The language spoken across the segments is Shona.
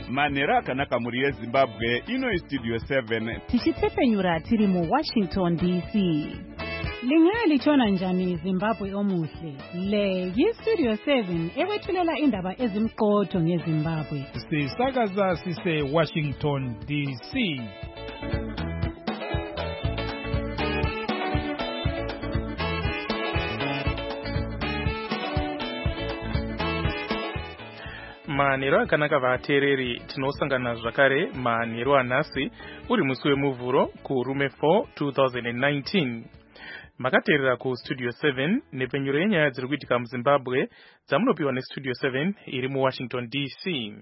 Manhero akanaka muri yeZimbabwe, ino Studio 7. Tichitsepenyura tiri mu Washington DC. Lingalitshona njani Zimbabwe omuhle? Le yiStudio 7 ekwethulela indaba ezimqotho ngeZimbabwe. Sisakaza sise Washington DC. Manhero akanaka vatereri, tinosangana zvakare manhero anhasi uri musi wemuvhuro kurume 4 2019. Makateerera ku Studio 7 nepenyuro yenyaya dziri kuitika muZimbabwe dzamunopiwa neStudio 7 iri muWashington DC.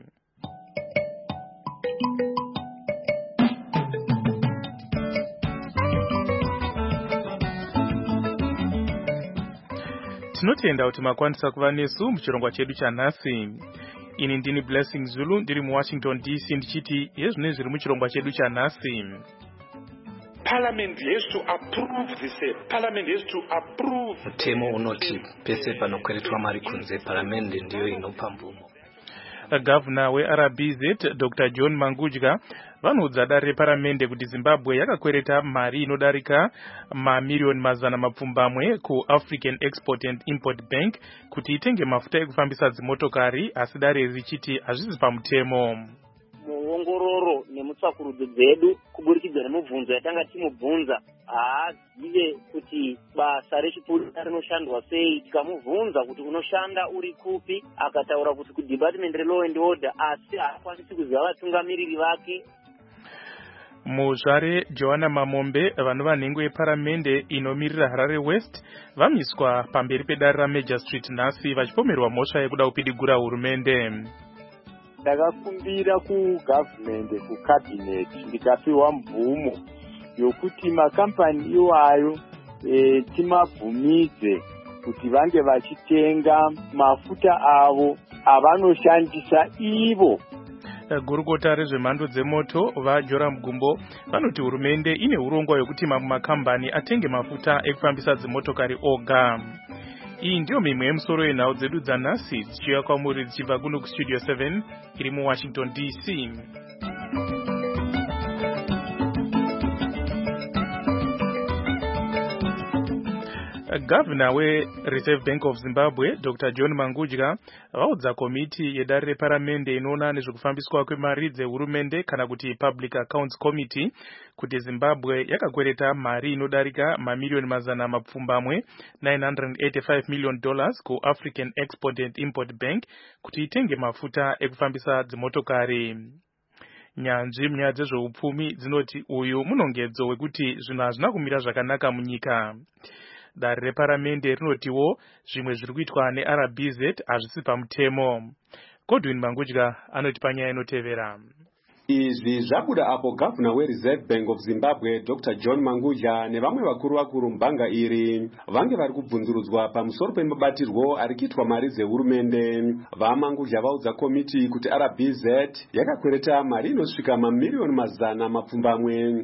Tinotenda kuti makwanisa kuva nesu muchirongwa chedu chanhasi. Ini ndini Blessing Zulu ndiri muWashington DC ndichiti yezvine zviri muchirongwa chedu chanhasi. Parliament has to approve this. Parliament has to approve. Mutemo unoti pese panokweretwa mari kunze Parliament ndiyo inopa mvumo. Governor weRBZ Dr. John Mangudya vanoudza dare reParamende kuti Zimbabwe yakakwereta mari inodarika mamiliyoni mazana mapfumbamwe ku African Export and Import Bank kuti itenge mafuta ekufambisa dzimotokari, asi dare richiti hazvisi pamutemo. Muongororo nemutsvakurudzo dzedu kuburikidza nemubvunzo yatanga timubvunza haazive kuti basa rechipurisa rinoshandwa sei. Tikamubvunza kuti unoshanda uri kupi, akataura kuti kuDepartment reLaw and Order, asi haakwanisi kuziva vatungamiriri vake. Muzvare Joanna Mamombe vanova nhengo yeParamende inomirira Harare West vamiswa pamberi pedare raMajor Street nhasi vachipomerwa mhosva yekuda kupidigura hurumende. Ndakakumbira kugovernment kucabinet ndikapiwa mvumo yokuti makampani iwayo timabvumidze kuti vange vachitenga mafuta avo avanoshandisa ivo. Gurukota rezvemhando dzemoto vaJoram Gumbo vanoti hurumende ine urongwa hwekuti mamwe makambani atenge mafuta ekufambisa dzimotokari oga. Iyi ndiyo mimwe yemusoro yenhau dzedu dzanhasi dzichiuya kwamuri dzichibva kuno kuStudio 7 iri muWashington DC. Governor weReserve Bank of Zimbabwe Dr. John Mangudya vaudza komiti yedare reParamende inoona nezvekufambiswa kwemari dzehurumende kana kuti Public Accounts Committee kuti Zimbabwe yakakwereta mari inodarika mamiliyoni mazana mapfumbamwe $985 million ku African Export and Import Bank kuti itenge mafuta ekufambisa dzimotokari. Nyanzvi munyaya dzezveupfumi dzinoti uyu munongedzo wekuti zvinhu hazvina kumira zvakanaka munyika. Dare reParamende rinotiwo zvimwe zviri kuitwa neRBZ hazvisi pamutemo. Godwin Mangudya anoti panyaya inotevera. Izvi zvabuda apo Governor weReserve Bank of Zimbabwe Dr. John Mangudya nevamwe vakuru mubhanga iri vange vari kubvunzurudzwa pamusoro pemabatirwo ari kuitwa mari dzehurumende. VaMangudya vaudza komiti kuti RBZ yakakwereta mari inosvika mamiliyoni mazana mapfumbamwe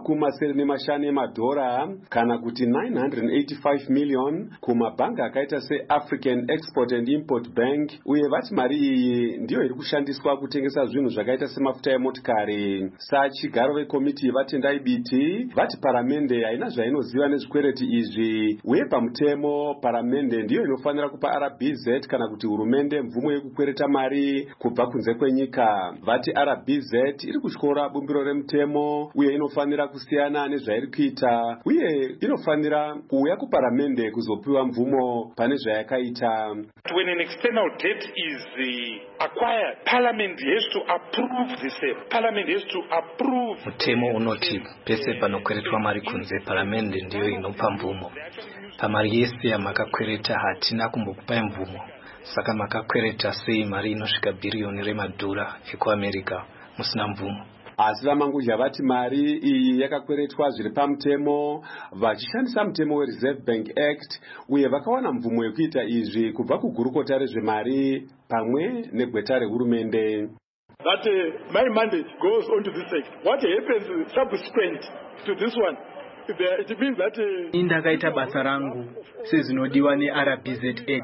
$950 emadhora kana kuti 985 million kumabhanga akaita seAfrican Export and Import Bank, uye vati mari iyi ndiyo iri kushandiswa kutengesa zvinhu zvakaita semafuta emotikari. Sachigaro vekomiti vatendai biti vati Paramende haina zvainoziva nezvikwereti izvi, uye pamutemo Paramende ndiyo inofanira kupa RBZ kana kuti hurumende mvumo yekukwereta mari kubva kunze kwenyika. Vati RBZ iri kutyora bumbiro remutemo uye inofanira kusiyana nezvairi kuita, uye inofanira kuuya kuParamende kuzopiwa mvumo pane zvayakaita. When an external debt is acquired, Parliament has to approve this. Parliament has to approve. Mutemo unoti pese panokweretwa mari kunze Parliament ndiyo inopa mvumo. Pamari yese yamakakwereta hatina kumbokupai mvumo. Saka makakwereta sei mari inosvika billion remadhora ekuAmerica musina mvumo? Asi vaMangudya vati mari iyi yakakweretwa zviri pamutemo vachishandisa mutemo weReserve Bank Act, uye vakawana mvumo yekuita izvi kubva kugurukota rezvemari pamwe negweta rehurumende. That my mandate goes on to this act. What happens subsequent to this one? It means that indakaita basa rangu sezvinodiwa neRBZ Act.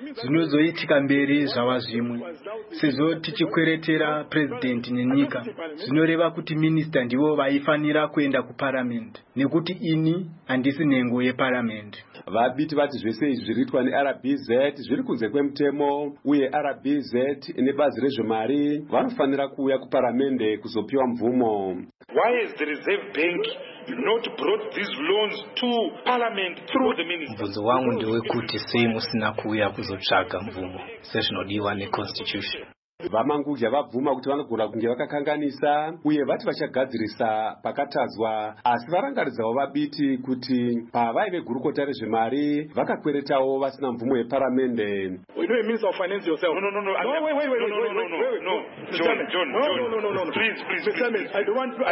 zvinozoitika mberi zvava zvimwe. Sezvo tichikweretera president nenyika, zvinoreva kuti minista ndivo vaifanira kuenda kuparliament, nekuti ini handisi nhengo yeparliament. Vabiti vati zvese izvi zviriitwa neRBZ zviri kunze kwemutemo, uye RBZ nebazi rezvemari vanofanira kuuya kuparamende kuzopiwa mvumo. Why is the Reserve Bank not brought these loans to Parliament through the minister? Mvunzo wangu ndewekuti sei musina kuuya kuzotsvaga mvumo sezvinodiwa neconstitution. Vamangudya vabvuma kuti vanogona kunge vakakanganisa uye vati vachagadzirisa pakatadzwa, asi varangaridzawo vabiti kuti pavaive gurukota rezvemari vakakweretawo vasina mvumo yeparamende. We know a minister of finance yourself. No. John. Please. I don't want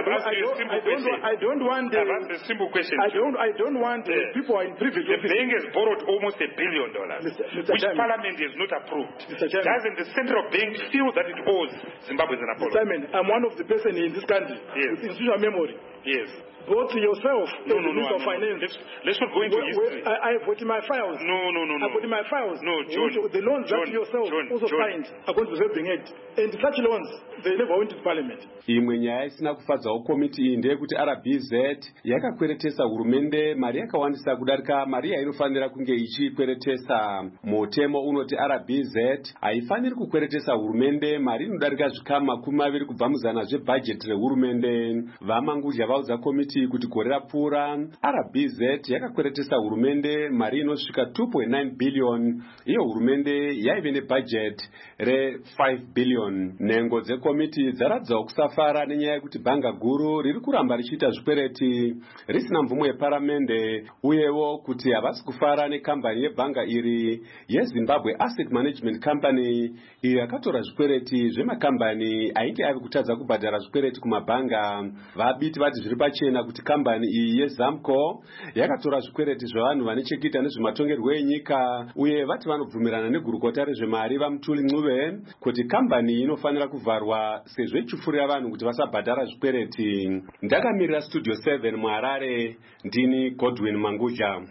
a simple question. I don't want people are in privilege. The bank has borrowed almost $1 billion, which Parliament has not approved. Doesn't the central bank feel that it owes Zimbabweans an apology? Simon, I'm one of the person in this country with institutional memory. Yes. Both yourself and the Minister of Finance. Let's not go into history. I have put in my files. No. I put in my files. No, John. The loans that yourself also signed according to the Reserve Bank. And such loans, they never went to Parliament. Imwe nyaya isina kufadzawo komiti iyi ndeyekuti RBZ yakakweretesa hurumende mari yakawandisa kudarika mari yainofanira kunge ichikweretesa. Mutemo unoti RBZ haifaniri kukweretesa hurumende mari inodarika zvikama 20 kubva muzana zvebhajeti rehurumende. Vamangudya vaudza komiti kuti gore rapfuura RBZ yakakweretesa hurumende mari inosvika 2.9 billion. Iyo hurumende yaive nebhajeti re5 billion. Nhengo dzekomiti dzaradzawo kusafara nenyaya yekuti bhanga guru riri kuramba richiita zvikwereti risina mvumo yeparamende, uyewo kuti havasi kufara nekambani yebhanga iri yeZimbabwe Asset Management Company iyo yakatora zvikwereti zvemakambani ainge ave kutadza kubhadhara zvikwereti kumabhanga. Vabiti vati zviri pachena kuti kambani iyi yeZamco yakatora zvikwereti zvevanhu vane chekuita nezvematongerwo enyika, uye vati vanobvumirana negurukota rezvemari vaMutuli Ncube kuti kambani inofanira kuvharwa sezvo ichifurira vanhu kuti vasabhadhara zvikwereti. Ndakamirira Studio 7 muHarare, ndini Godwin Mangudya.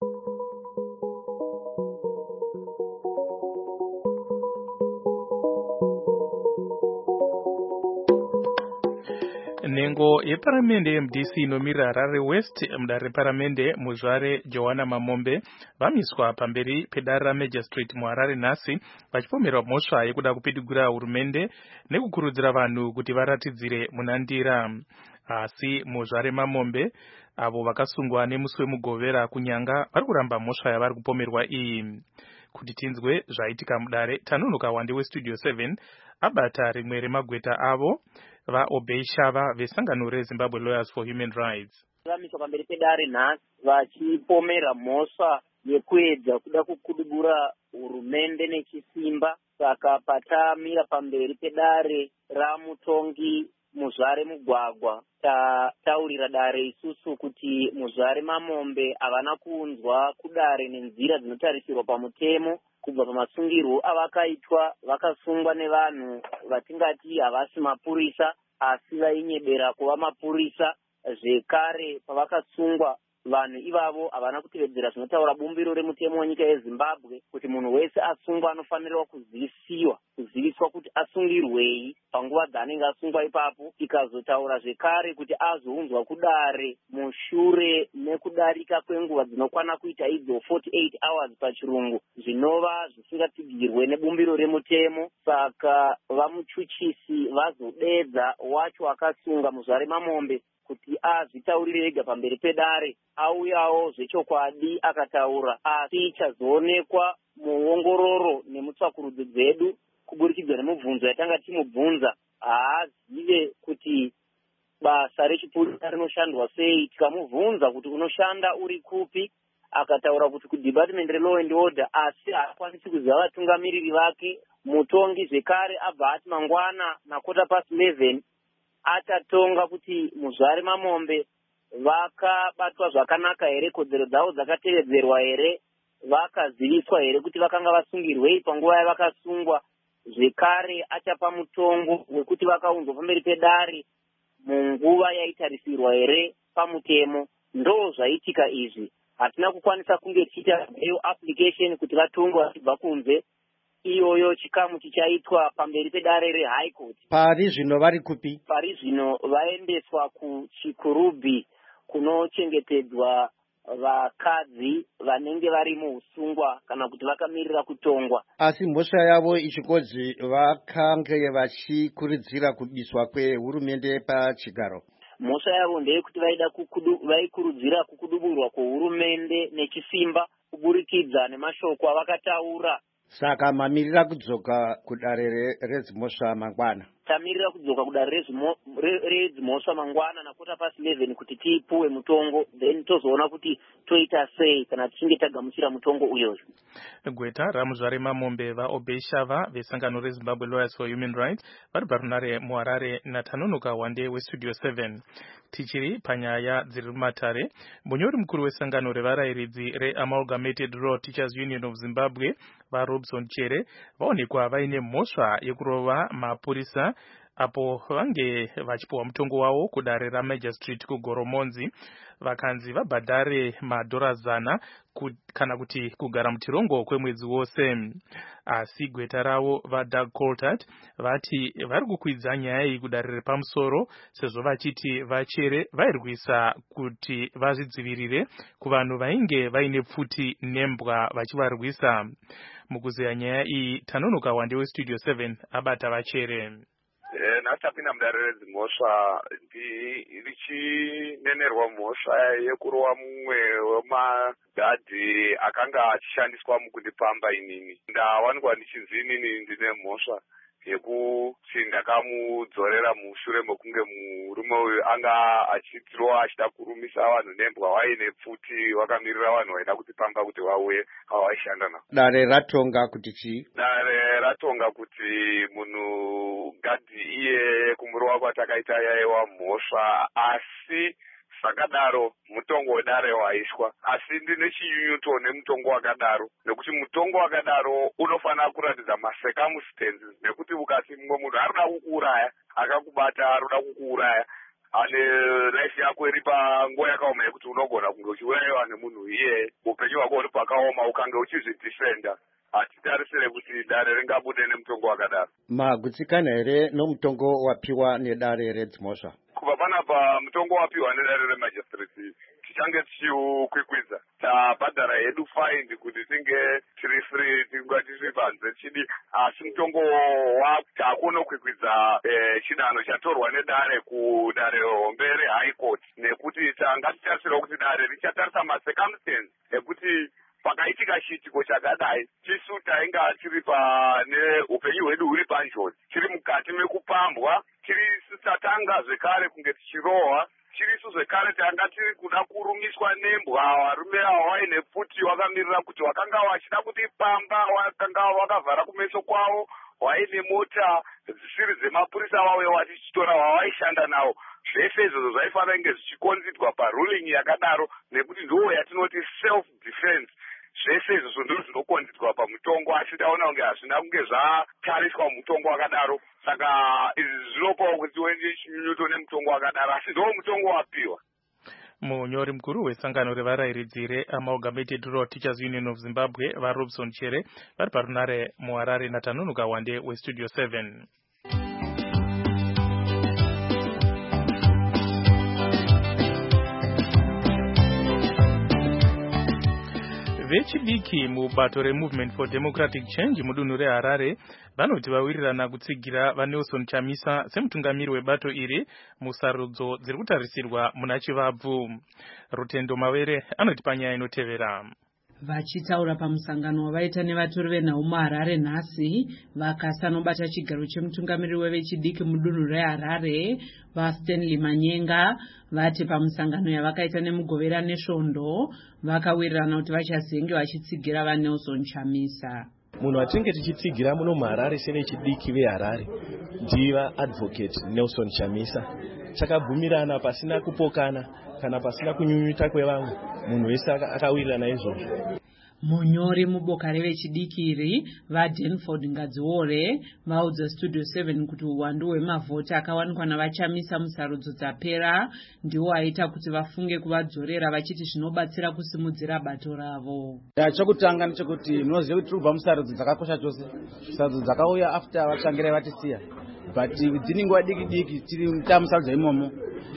Nhengo yeparamende yeMDC inomira Harare West mudare reparamende muzvare Joanna Mamombe vamiswa pamberi pedare raMagistrate muHarare nhasi vachipomerwa mhosva yekuda kupidigura hurumende nekukurudzira vanhu kuti varatidzire munandira. Asi muzvare Mamombe avo vakasungwa nemusi wemugovera kunyanga vari kuramba mhosva yavari kupomerwa iyi. Kuti tinzwe zvaitika mudare, tanunuka wande weStudio 7 abata rimwe remagweta avo vaObey Shava vesangano reZimbabwe Lawyers for Human Rights. Vamiswa pamberi pedare nhasi vachipomera mhosva yekuedza kuda kukudubura hurumende nechisimba. Saka patamira pamberi pedare ramutongi muzvare Mugwagwa taurira dare isusu kuti muzvare Mamombe havana kuunzwa kudare nenzira dzinotarisirwa pamutemo kubva pamasungirwo avakaitwa vakasungwa nevanhu vatingati havasi mapurisa asi vainyebera kuva mapurisa. Zvekare pavakasungwa vanhu ivavo havana kutevedzera zvinotaura bumbiro remutemo wenyika yeZimbabwe kuti munhu wese asungwa anofanirwa kuziviswa kuti asungirwei panguva dzaanenge asungwa ipapo, ikazotaura zvekare kuti azounzwa kudare mushure nekudarika kwenguva dzinokwana kuita idzo 48 hours pachirungu, zvinova zvisingatsigirwe nebumbiro remutemo. Saka vamuchuchisi vazodedza wacho akasunga muzvare Mamombe kuti azvitaurire ega pamberi pedare, auyawo zvechokwadi akataura, asi ichazoonekwa muongororo nemutsvakurudzo dzedu kuburikidza nemubvunzo yatanga timubvunza haazive kuti basa rechipurisa rinoshandwa sei. Tikamubvunza kuti unoshanda uri kupi, akataura kuti kuDepartment reLaw and Order, asi haakwanisi kuziva vatungamiriri vake. Mutongi zvekare abva ati mangwana na11:15 achatonga kuti muzvare Mamombe vakabatwa zvakanaka here, kodzero dzavo dzakatevedzerwa here, vakaziviswa here kuti vakanga vasungirwei panguva yavakasungwa. Zvekare achapa mutongo wekuti vakaunzwa pamberi pedare munguva yaitarisirwa here pamutemo. Ndo zvaitika izvi. hatina kukwanisa kunge tichiita bail application kuti vatongwe vachibva kunze. Iyoyo chikamu chichaitwa pamberi pedare reHigh Court. Pari zvino vari kupi? Pari zvino vaendeswa kuchikurubhi kunochengetedzwa vakadzi vanenge vari muusungwa kana kuti vakamirira kutongwa. Asi mhosva yavo ichikodzi vakange vachikurudzira kudiswa kwehurumende pachigaro. Mhosva yavo ndeyekuti vaikurudzira kukuduburwa kwehurumende nechisimba kuburikidza nemashoko avakataura. Saka mamirira kudzoka kudare redzimhosva mangwana. Tamirira kudzoka kudare redzimhosva mangwana nakota pasi 11 kuti tipuwe mutongo, then tozoona kuti toita sei kana tichinge tagamuchira mutongo uyoyo. Gweta ramuzvare mamombe vaobeshava vesangano reZimbabwe Lawyers for Human Rights vari parunare muHarare naTanonoka Wande weStudio 7. Tichiri panyaya dziri mumatare, munyori mukuru wesangano revarayiridzi reAmalgamated Law Teachers Union of Zimbabwe vaRobson Chere vaonekwa vaine mhosva yekurova mapurisa apo vange vachipuwa mutongo wavo kudare raMagistrate kuGoromonzi, vakanzi vabhadhare $100 kana kuti kugara mutirongo kwemwedzi wose. Asi gweta ravo vaDoug Coltart vati vari kukwidza nyaya iyi kudare repamusoro sezvo vachiti vaChere vairwisa kuti vazvidzivirire kuvanhu vainge vaine pfuti nembwa vachivarwisa. Mukuzeya nyaya iyi Tanonoka Wande weStudio 7 abata vaChere. Natapinda mudare redzimhosva richinenerwa mhosva yekurova mumwe wemagadhi akanga achishandiswa mukundipamba inini. Ndawanikwa ndichinzi inini ndine mhosva yekuti ndakamudzorera mushure mekunge murume uyu anga achitirwa achida kurumisa vanhu nembwa vaine pfuti vakamirira vanhu vaida kutipamba kuti vauye avaishanda navo. Dare ratonga kuti chii? Dare ratonga kuti munhu gadhi iye kumurova kwatakaita yaiwa mhosva, asi sakadaro mutongo wedare waishwa. Asi ndine chinyunyuto nemutongo wakadaro, nekuti mutongo wakadaro unofanira kuratidza macircumstances, nekuti ukati mumwe munhu arikuda kukuuraya, akakubata arikuda kukuuraya, ane raifi yako iri panguva yakaoma yekuti unogona kunge uchiurayiwa nemunhu iye upenyu hwako uri pakaoma ukange uchizvidifenda. Hatitarisire kuti dare ringabude nemutongo wakadaro. Magutsikana here nomutongo wapiwa nedare redzimhosva? Kubva panapa mutongo wapiwa nedare remagistrate tichange tichiukwikwidza. Tabhadhara hedu fine kuti tinge tiri free, tinga tiri panze chidi, asi mutongo takuna kukwikwidza chidanho chatorwa nedare kudare hombe reHigh Court, nekuti tanga tichitarisira kuti dare richatarisa macircumstances ekuti pakaitika chiitiko chakadai tisu tainga tiri pane upenyu hwedu huri panjodzi, tiri mukati mekupambwa, tatanga zvekare kunge tichirohwa, tirisu zvekare tanga tiri kuda kurumiswa nembwa. Varume ava vaine pfuti vakamirira kuti vakanga vachida kutipamba, vakanga vakavhara kumeso kwavo, vaine mota dzisiri dzemapurisa vauye vatichitora vavaishanda navo. Zvese izvozvo zvaifanira kunge zvichikonzidwa paruling yakadaro, nekuti ndo yatinoti self defense. Zvese izvozvo ndizvo zvinokonzidwa pamutongo, asi taona kunge hazvina kunge zvatariswa mutongo wakadaro. Saka izvi zvinopawo kuti wende chinyunyuto nemutongo wakadaro, asi ndo mutongo wapiwa. Munyori mukuru wesangano revarayiridzi reAmalgamated Law Teachers Union of Zimbabwe vaRobson Chere vari parunare muHarare naTanonoka Wande weStudio 7. Vechidiki mubato reMovement for Democratic Change mudunhu reHarare vanoti vawirirana kutsigira vaNelson Chamisa semutungamiri webato iri musarudzo dziri kutarisirwa muna Chivabvu. Rutendo Mawere anoti panyaya inotevera. Vachitaura pamusangano wavaita nevatori venhau muHarare nhasi, vakasanobata chigaro chemutungamiri wevechidiki mudunhu reHarare vaStanley Manyenga vati pamusangano yavakaita nemugovera nesvondo vakawirirana kuti vachazenge vachitsigira vaNelson Chamisa. Munhu atinge tichitsigira muno muHarare sevechidiki veHarare ndiva advocate Nelson Chamisa. Takabvumirana pasina kupokana kana pasina kunyunyuta kwevamwe, munhu wese akawirirana izvozvo. Munyori muboka revechidiki iri vaDanford Ngadziore vaudza Studio 7 kuti uwandu hwemavhoti akawanikwa navachamisa musarudzo dzapera ndiwo aita kuti vafunge kuvadzorera vachiti zvinobatsira kusimudzira bato ravo. Chokutanga ndechekuti munoziva kuti tiri kubva musarudzo dzakakosha chose, sarudzo dzakauya after vachangira vatisiya, but dzini nguva diki tiri tamusarudzo imomo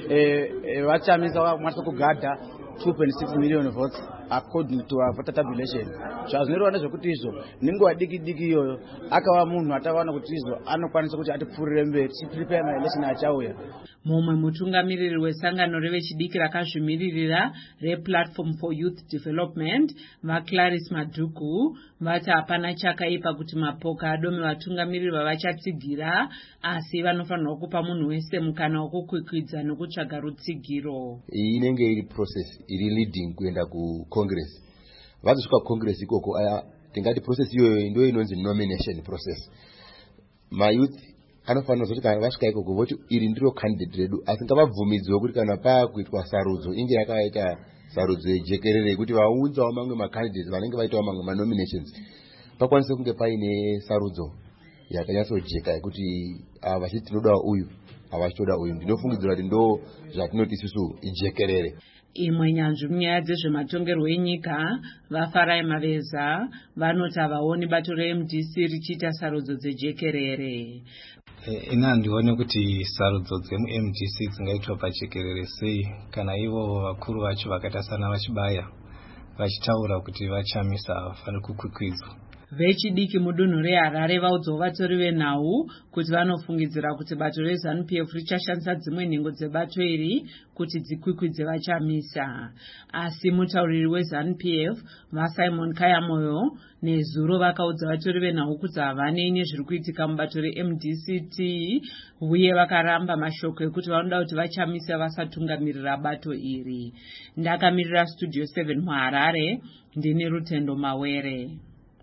vachamisa vamwasa kugadha 2.6 million votes according to our voter tabulation. Zvazvinoreva ndezvekuti izvo nenguva diki iyoyo akava munhu atawana kuti izvo anokwanisa kuti atipfuurire mberi tiprepare maelection achauya. Mumwe mutungamiriri wesangano revechidiki rakazvimiririra rePlatform for Youth Development vaClarice Madhuku vati hapana chakaipa kuti mapoka adome vatungamiriri vavachatsigira, asi vanofanirwa kupa munhu wese mukana wokukwikwidza nokutsvaga rutsigiro. Iyi inenge iri process iri leading kuenda kuCongress. Vazosvika kuCongress ikoko tingati process iyoyo ndio inonzi nomination process. Mayouth anofanira kuti kana vasvika ikoko voti iri ndiro candidate redu, asi ngavabvumidzwe kuti kana paya kuitwa sarudzo inge yakaita sarudzo yejekerere kuti vaudzawo mamwe macandidates vanenge vaitawo mamwe manominations pakwanise kunge paine sarudzo yakanyatsojeka yekuti vachiti tinoda uyu havachitoda uyu. Ndinofungidzira kuti ndo zvatinoti isusu ijekerere. Imwe nyanzvi munyaya dzezvematongerwo enyika vaFarai Maveza vanoti havaoni bato reMDC richiita sarudzo dzejekerere. Ina handione kuti sarudzo dzemuMDC dzingaitwa pajekerere sei kana ivo vakuru vacho vakaita sana vachibaya vachitaura kuti vachamisa havafaniri kukwikwidzwa. Vechidiki mudunhu reHarare vaudzawo vatori venhau kuti vanofungidzira kuti bato reZANU-PF richashandisa dzimwe nhengo dzebato iri kuti dzikwikwidze vachamisa. Asi mutauriri weZANU-PF vaSimon Kayamoyo nezuro vakaudza vatori venhau kuti havanei nezviri kuitika mubato reMDCT uye vakaramba mashoko ekuti vanoda kuti vachamisa vasatungamirira bato iri. Ndakamirira Studio 7 muHarare, ndini Rutendo Mawere.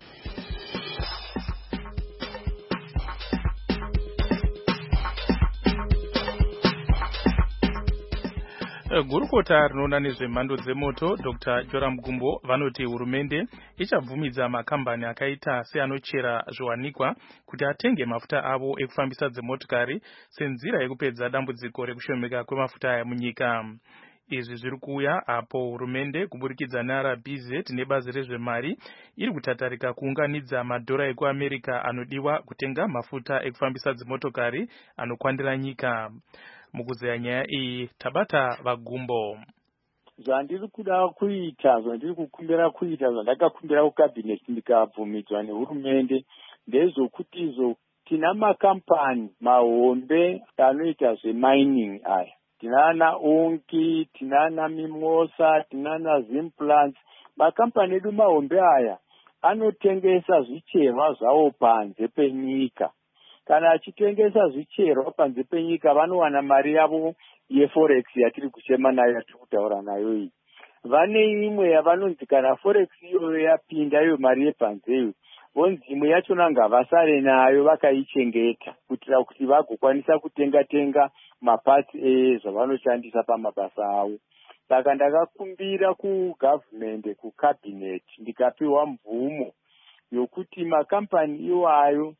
Gurukota rinoona nezvemhando dzemoto Dr. Joram Gumbo vanoti hurumende ichabvumidza makambani akaita seanochera zviwanikwa kuti atenge mafuta avo ekufambisa dzimotokari senzira yekupedza dambudziko rekushomeka kwemafuta aya munyika. Izvi zviri kuuya apo hurumende kuburikidza naRBZ nebazi rezvemari iri kutatarika kuunganidza madhora ekuAmerica anodiwa kutenga mafuta ekufambisa dzimotokari anokwandira nyika. Mukuzeya nyaya iyi tabata vaGumbo. Zvandiri kuda kuita, zvandiri kukumbira kuita, zvandakakumbira kuCabinet ndikabvumidzwa nehurumende ndezvokuti izvo tina makampani mahombe anoita zvemining aya. Tinana Onki, tinana Mimosa, tinana Zimplants. Makampani edu mahombe aya anotengesa zvicherwa zvawo panze penyika. Kana achitengesa zvicherwa panze penyika vanowana mari yavo yeforex yatiri kuchema nayo yatiri kutaura nayo iyi. Vane imwe yavanonzi kana forex iyoyo yapinda iyo mari yepanzeyo, vonzi imwe yachona ngavasare nayo vakaichengeta kuitira kuti vagokwanisa kutenga mapatsi ezvavanoshandisa pamabasa avo. Saka ndakakumbira kuGovernment, kuCabinet, ndikapiwa mvumo yokuti makampani iwayo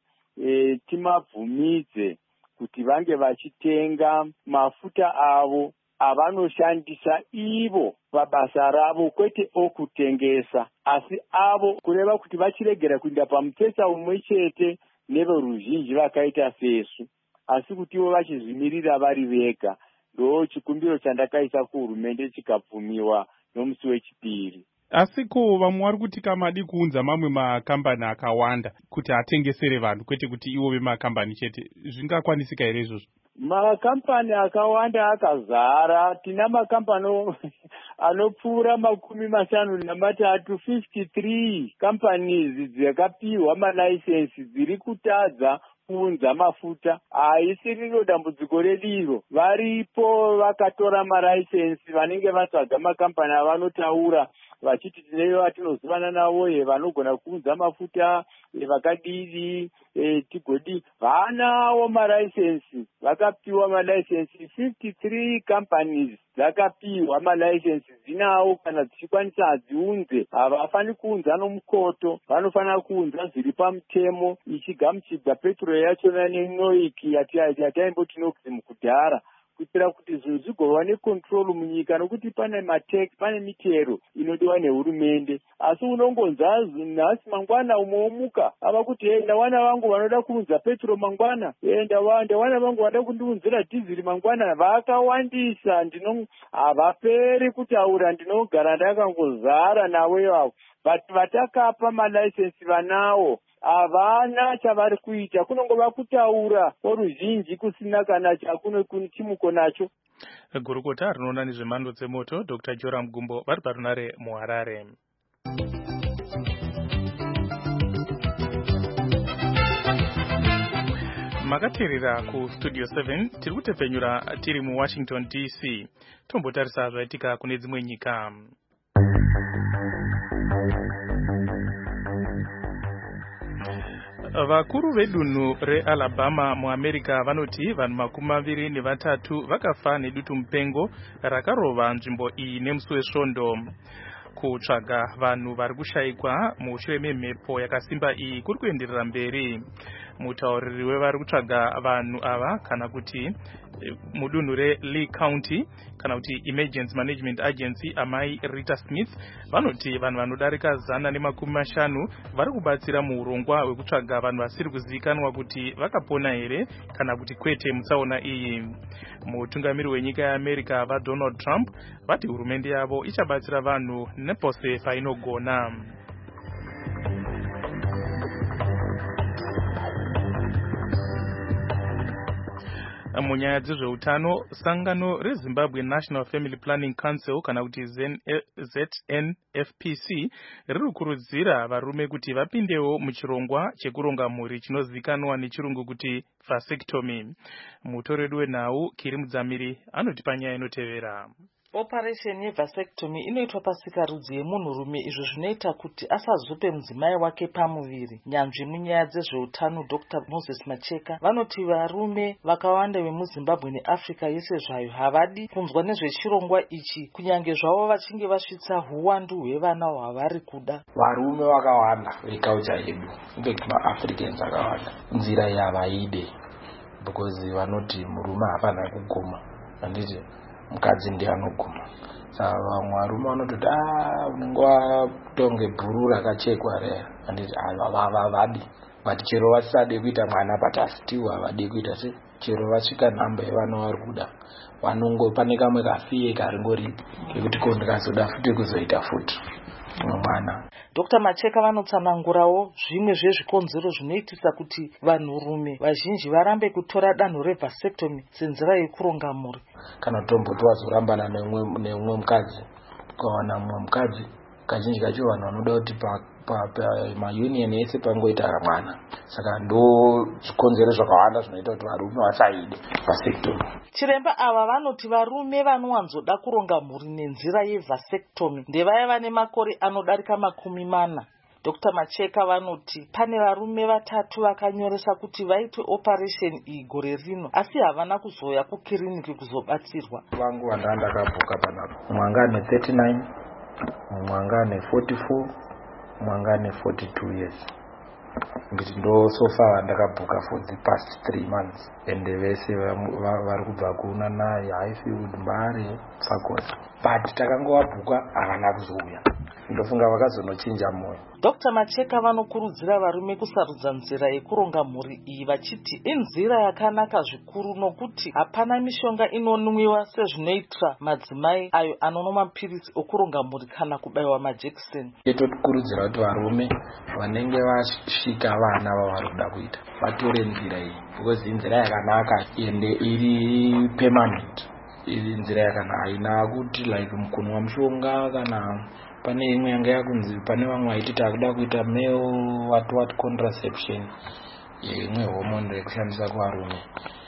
timabvumidze kuti vange vachitenga mafuta avo avanoshandisa ivo pabasa ravo, kwete okutengesa, asi avo kureva kuti vachiregera kuinda pamutsetse umwe chete neveruzhinji vakaita sesu, asi kuti ivo vachizvimirira vari vega. Ndo chikumbiro chandakaisa kuhurumende chikabvumiwa nomusi wechipiri. Asi ko vamwe vari kuti kamadi kuunza mamwe makambani akawanda kuti atengesere vanhu kwete kuti ivo vemakambani chete, zvingakwanisika here izvozvo? Makampani akawanda akazara. Tina makampani anopfuura 53, 53 companies dzakapiwa malaisensi dziri kutadza kuunza mafuta. Haisi riro dambudziko rediro. Varipo vakatora malaisensi vanenge vatsvaga makampani avanotaura vachiti tine vatinozivana navo vanogona kuunza mafuta vakadii tigodi vanawo malaisensi vakapiwa malaisensi 53 companies dzakapiwa malaisensi dzinawo kana dzichikwanisa hadziunze havafani kuunza nomukoto vanofanira kuunza zviri pamutemo ichigamuchigwa petrol yachona nenoiki yataimboti noxim kudhara kuitira kuti zvinhu zvigova necontrol munyika nokuti pane matex pane mitero inodiwa nehurumende asi unongonza nhasi mangwana umomuka ava kuti ndawana vangu vanoda kuunza petrol mangwana ndawana vangu vanoda kundiunzira dhiziri mangwana vakawandisa havaperi kutaura ndinogara ndakangozara navo ivavo vatakapa malaisensi vanawo havana chavari kuita kunongova kutaura poruzhinji kusina kana chimuko nacho. Gurukota rinoona nezvemhando dzemoto Dr. Joram Gumbo vari parunare muHarare. Makateerera ku Studio 7 tiri kutepfenyura tiri muWashington DC. Tombotarisa zvaitika kune dzimwe nyika. Vakuru vedunhu reAlabama muAmerica vanoti vanhu 23 vakafa nedutu mupengo rakarova nzvimbo iyi nemusi wesvondo. Kutsvaga vanhu vari kushayikwa mushure memhepo yakasimba iyi kuri kuenderera mberi. Mutauriri wevari kutsvaga vanhu ava kana kuti mudunhu reLee County kana kuti Emergency Management Agency amai Rita Smith vanoti vanhu vanodarika 150 vari kubatsira muurongwa hwekutsvaga vanhu vasiri kuzivikanwa kuti vakapona here kana kuti kwete mutsaona iyi. Mutungamiri wenyika yeAmerica vaDonald Trump vati hurumende yavo ichabatsira vanhu nepose painogona. Munyaya dzezveutano, sangano reZimbabwe National Family Planning Council kana kuti ZNFPC riri kukurudzira varume kuti vapindewo muchirongwa chekuronga mhuri chinozivikanwa nechirungu kuti vasectomy. Mutoredu wenhau Kiri Mudzamiri anoti panyaya inotevera. Operation yevasectomy inoitwa pasikarudzi yemunhurume, izvo zvinoita kuti asazope mudzimai wake pamuviri. Nyanzvi munyaya dzezveutano Dr. Moses Macheka vanoti varume vakawanda vemuZimbabwe neAfrica yese zvayo havadi kunzwa nezvechirongwa ichi kunyange zvavo vachinge vasvitsa huwandu hwevana hwavari kuda. Varume vakawanda vekaucha yedu, infact maAfricans akawanda, nzira yavaide because vanoti murume hapana kuguma, handiti mukadzi ndiye anoguma. Saka vamwe varume vanototi unenge watonge bhuru rakachekwa rea, handiti havadi. But chero vasade kuita mwana but still havadi kuita se chero vasvika nhamba yevana vari kuda vanongo pane kamwe kafiye karingoripo kekuti ko ndikazoda futi kuzoita futi mwana. Dr. Macheka vanotsanangurawo zvimwe zvezvikonzero zvinoitisa kuti vanhurume vazhinji varambe kutora danho revasectomy senzira yekuronga mhuri. Kana tomboti wazorambana neumwe mukadzi ukawana mumwe mukadzi, kazhinji kacho vanhu vanoda kuti maunion ese pangoita mwana. Saka ndo zvikonzero zvakawanda zvinoita kuti varume vasaide vasectomy. Chiremba ava vanoti varume vanowanzoda kuronga mhuri nenzira yevasectomy ndevaya vane makore anodarika 40. Dr. Macheka vanoti pane varume 3 vakanyoresa kuti vaitwe operation iyi gore rino asi havana kuzoya kukiriniki kuzobatsirwa. Vangu vandakabhuka panapo mwanga ane 39, mwanga ane 44, mwanga ane 42 years. Ngiti ndo so far ndakabhuka for the past 3 months ende vese vari kubva kuna naye Highfield Mbare Fakos, but takangowabhuka havana kuzouya. Ndofunga vakazonochinja moyo. Dr. Macheka vanokurudzira varume kusarudza nzira yekuronga mhuri iyi vachiti inzira yakanaka zvikuru nokuti hapana mishonga inonwiwa sezvinoitwa madzimai ayo anonwa mapirisi okuronga mhuri kana kubaiwa majekiseni. Tokurudzira kuti varume vanenge vasvika vana vavari kuda kuita vatore nzira iyi because inzira yakanaka ende iri permanent. Iri nzira yakanaka haina kuti like mukunwa mushonga kana pane imwe yanga yakunzi pane vamwe vaiti takuda kuita male what contraception, imwe hormone yekushandisa kuvarume.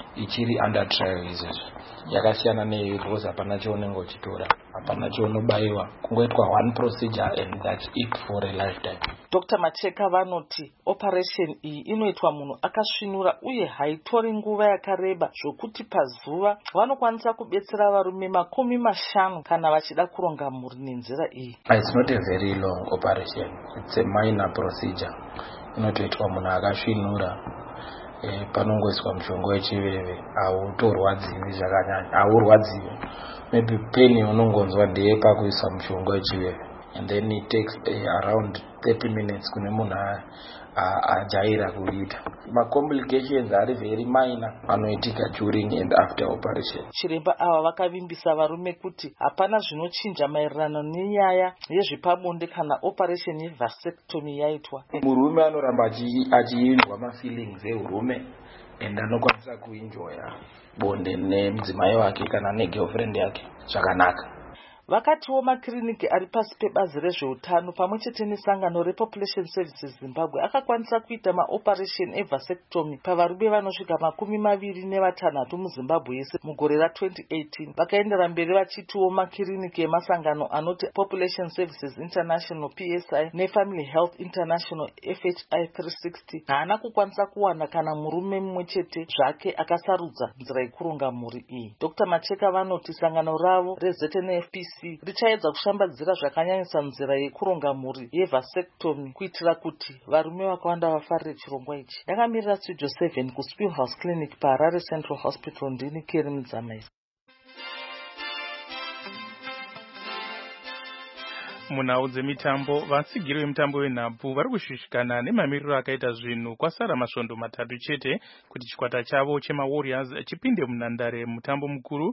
ichiri under trial izvezvo yakasiyana nerose hapana chaunenge uchitora hapana chaunobayiwa kungoitwa one procedure and that's it for a lifetime. Dr. Macheka vanoti operation iyi inoitwa munhu akasvinura uye haitori nguva yakareba zvokuti pazuva vanokwanisa kubetsera varume 50 kana vachida kuronga mhuri nenzira iyi. It's not a very long operation, it's a minor procedure. Inotoitwa munhu akasvinura panongoiswa mushonga wechiveve hautorwadziwi zvakanyanya, haurwadziwi. Maybe pain unongonzwa ndeye pakuisa mushonga wechiveve, and then it takes around 30 minutes kune munhu ajaira kuita. Complications are very minor anoitika during and after operation. Chiremba ava vakavimbisa varume kuti hapana zvinochinja maererano nenyaya yezvepabonde kana operation yevasectomy yaitwa. Murume anoramba achiinzwa mafeelings eurume and anokwanisa kuenjoya bonde nemudzimai wake kana negirlfriend yake zvakanaka. Vakatiwo makiriniki ari pasi pebazi rezveutano pamwe chete nesangano rePopulation Services Zimbabwe akakwanisa kuita maoperation evasectomy pavarume vanosvika 26 muZimbabwe yese mugore ra2018. Vakaendera mberi vachitiwo makiriniki emasangano anoti Population Services International PSI neFamily Health International FHI 360 haana kukwanisa kuwana kana murume mumwe chete zvake akasarudza nzira yekuronga mhuri iyi. Dr. Macheka vanoti sangano ravo reZNFPC richaedza kushambadzira zvakanyanyisa nzira yekuronga mhuri yevasectomy kuitira kuti varume vakawanda vafarire chirongwa ichi. Yakamirira Studio 7 kuSpillhouse Clinic paHarare Central Hospital. Ndini Keri Mudzamaisa. Munhau dzemitambo, vatsigiri vemutambo wenhabvu vari kushushikana nemamiriro akaita zvinhu kwasara masvondo 3 chete kuti chikwata chavo chemaWarriors chipinde munhandare mutambo mukuru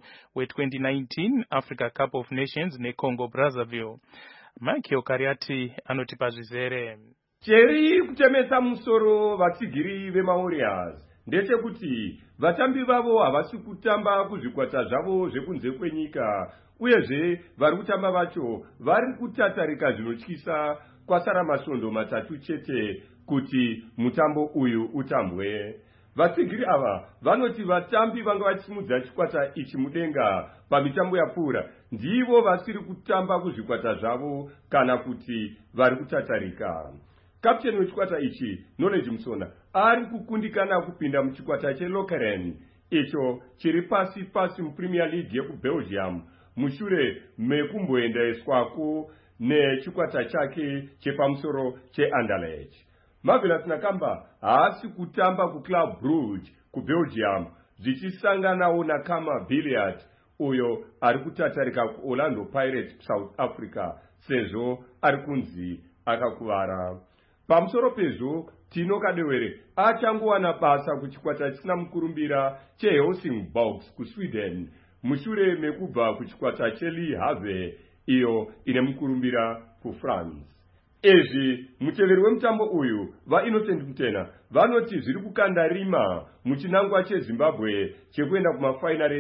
we2019 Africa Cup of Nations neCongo Brazzaville. Michael Kariati anotipa zvizere. Cheri kutemesa musoro vatsigiri vemaWarriors ndechekuti vatambi vavo havasi kutamba kuzvikwata zvavo zvekunze kwenyika, uyezve vari kutamba vacho vari kutatarika zvinotyisa kwasara masvondo 3 chete kuti mutambo uyu utambwe. Vatsigiri ava vanoti vatambi vanga vachimudza chikwata ichi mudenga pamitambo yapfuura ndivo vasiri kutamba kuzvikwata zvavo kana kuti vari kutatarika. Kapteni wechikwata ichi Knowledge Musona ari kukundikana kupinda muchikwata cheLokeren icho chiri pasi muPremier League yekuBelgium mushure mekumboendeswako nechikwata chake chepamusoro cheAnderlecht. Marvelous Nakamba haasi kutamba kuClub Brugge kuBelgium zvichisanganawo naKama Billiard uyo ari kutatarika kuOrlando Pirates South Africa sezvo ari kunzi akakuvara. Pamusoro pezvo Tino Kadewere achangowana basa kuchikwata chisina mukurumbira cheHelsingborgs kuSweden mushure mekubva kuchikwata cheLe Havre iyo ine mukurumbira kuFrance. Ezvi muteveri wemutambo uyu vaInnocent Mutena vanoti zviri kukanda rima muchinangwa cheZimbabwe chekuenda kumafainari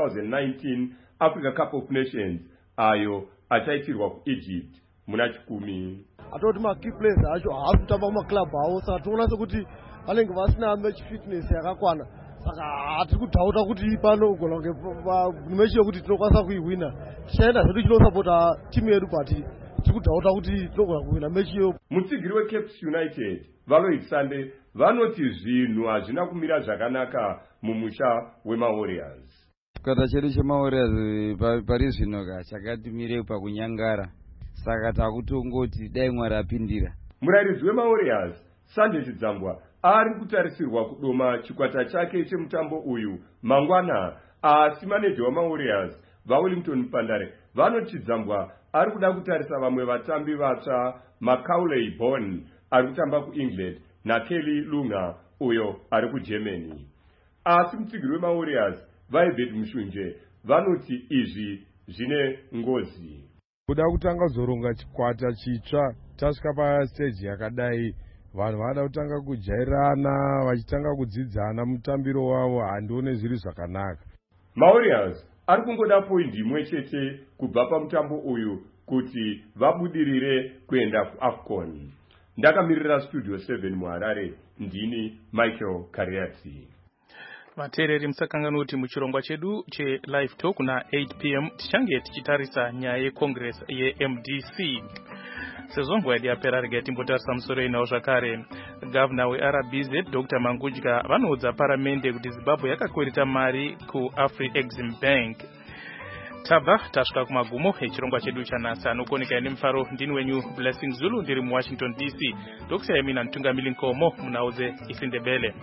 2019 Africa Cup of Nations ayo achaitirwa kuEgypt muna 10. Atoti makey players acho haari kutamba kumaclub avo, saka tinoona sekuti vanenge vasina match fitness yakakwana, saka hatiri kudhauta kuti pano ugona kunge mechi yokuti tinokwanisa kuihwina. Tichaenda zvedu chinosapota timu yedu but tiri kudhauta kuti tinogona kuhwina mechi iyo. Mutsigiri weCapes United Valoid Sande vanoti zvinhu hazvina kumira zvakanaka mumusha wemaWarriors. Chikwata chedu chemaWarriors pari zvino chakatimire pakunyangara, saka takutongoti dai Mwari apindira. Murairidzi wemaWarriors Sunday Chidzambwa ari kutarisirwa kudoma chikwata chake chemutambo uyu mangwana, asi maneja wamaWarriors vaWellington Mpandare vanoti Chidzambwa ari kuda kutarisa vamwe vatambi vatsva, Macaulay Bonne ari kutamba kuEngland naKelly Lunga uyo ari kuGermany. Asi mutsigiri wemaWarriors vaibet Mushunje vanoti izvi zvine ngozi. Kuda kutanga kuzoronga chikwata chitsva tasvika pastage yakadai, vanhu vada kutanga kujairana vachitanga kudzidzana mutambiro wavo, handione zviri zvakanaka. maWarriors ari kungoda poindi imwe chete kubva pamutambo uyu kuti vabudirire kuenda kuAFCON. Ndakamirira Studio 7 muHarare, ndini Michael Kariati. vateereri musakanganwa kuti muchirongwa chedu chelive talk na 8 pm tichange tichitarisa nyaya yecongress yeMDC. Sezvo nguva yedu yapera rega timbotarisa musoro inawo zvakare. Gavana weRBZ Dr. Mangudya vanoudza paramende kuti Zimbabwe yakakwereta mari kuAfriexim Bank. Tabva tasvika kumagumo echirongwa chedu chanhasi. Anokuoneka nemufaro ndini wenyu Blessing Zulu ndiri muWashington DC. Ndokusiyai mina Ntungamili Nkomo munauze Isindebele.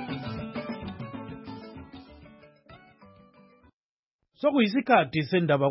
Sokuyisikhathi sendaba